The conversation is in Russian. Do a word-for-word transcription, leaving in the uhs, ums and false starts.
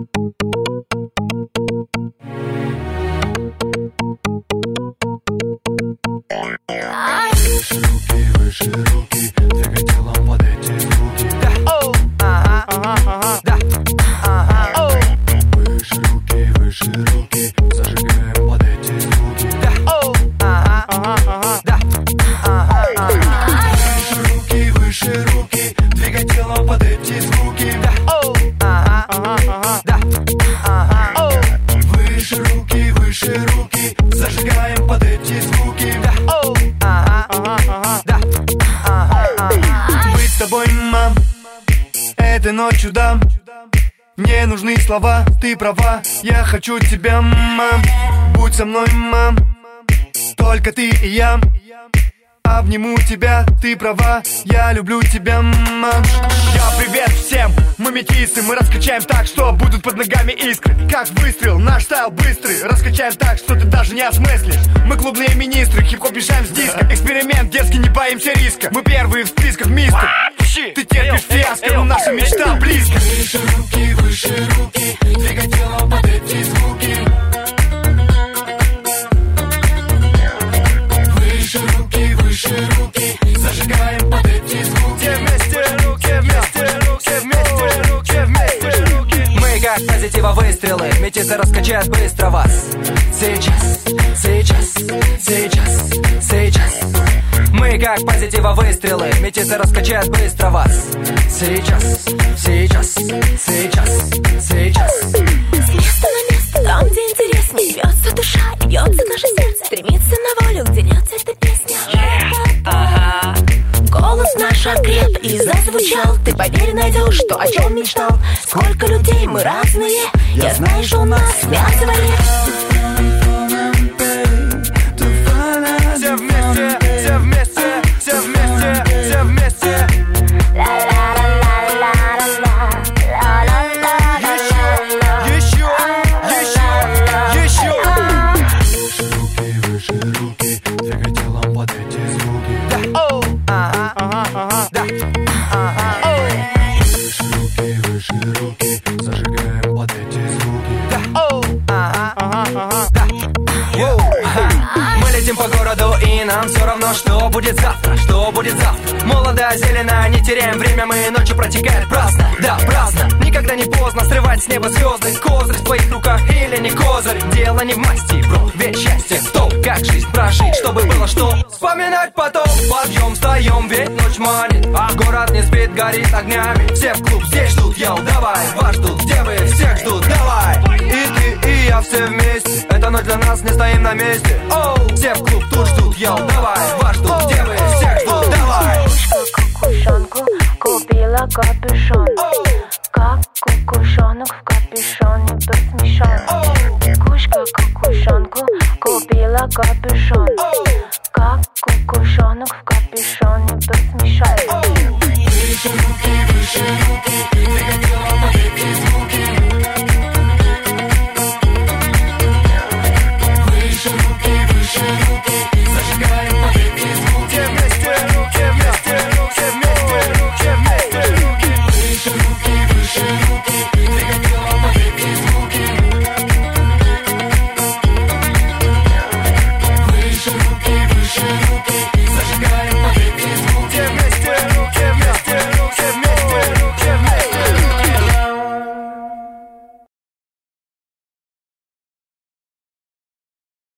Выше руки, двигай телом под эти звуки. Да, оу, ага, ага, ага, да, ага, оу. Выше руки, выше руки, зажигаем под эти звуки. Да, оу, ага, ага, ага, да, ага, ага. Выше руки, выше руки, двигай телом под эти звуки. Да, оу, ага, ага, ага, да, ага, оу. Выше руки, выше руки, зажигаем под эти звуки. Да, оу, ага, ага, ага, да, ага, ага. Быть с тобой, мам, этой ночью дам. Мне нужны слова, ты права, я хочу тебя, мам. Будь со мной, мам, только ты и я. Обниму тебя, ты права, я люблю тебя, мам. Я привет всем, мы метисы, мы раскачаем так, что будут под ногами искры. Как выстрел, наш стайл быстрый, раскачаем так, что ты даже не осмыслишь. Мы клубные министры, хип-хоп мешаем с диска. Эксперимент детский, не боимся риска. Мы первые в списках, мистер. Ты терпишь фиаско, но наша мечта близко. Выше руки, выше руки, двигай телом под эти звуки. Выше руки, выше руки, зажигаем под эти звуки. Все вместе, руки вместе, руки вместе, руки вместе, руки. Мы как позитива выстрелы, метисы раскачают быстро вас. Сейчас, сейчас, сейчас, сейчас. Мы как позитива выстрелы, метисы раскачают быстро вас. Сейчас, сейчас, сейчас, сейчас. С места на место, там, где интереснее. Бьется душа и бьется наше сердце. Стремится на волю, где льется эта песня. Ага. Голос наш окреп и зазвучал. Ты поверь, найдешь то, о чем мечтал. Сколько людей, мы разные. Я знаю, что у нас связывает. Все вместе, все вместе, все вместе, все вместе. Еще, еще, еще. Выше руки, выше руки, двигай телом под эти звуки. Да, оу, ага, ага, ага, да, ага, оу. Выше руки, выше руки, зажигаем под эти звуки. Да, оу, ага, ага, ага, да. Воу, ха. Мы летим по городу, и нам все равно, что будет завтра, что будет завтра. Молодо, зелено, не теряем время, мы ночью протекает праздно, да, праздно. Никогда не поздно срывать с неба звезды. Козырь в твоих руках или не козырь. Дело не в масти, бро, ведь счастье в том, как жизнь прожить, чтобы было что вспоминать потом. Подъем, встаем, ведь ночь манит, а город не спит, горит огнями. Все в клуб здесь ждут, йоу, давай. Вас ждут, где вы, всех ждут, давай. И ты, и я все вместе, эта ночь для нас, не стоим на месте. Оу, все в клуб тут ждут, йоу, давай. Вас ждут, где вы, всех ждут, давай. Кукушонку купила капюшон. Как кукушонок в капюшоне был смешон. Кушка кукушонку купила капюшон. Как кукушонок в капюшоне.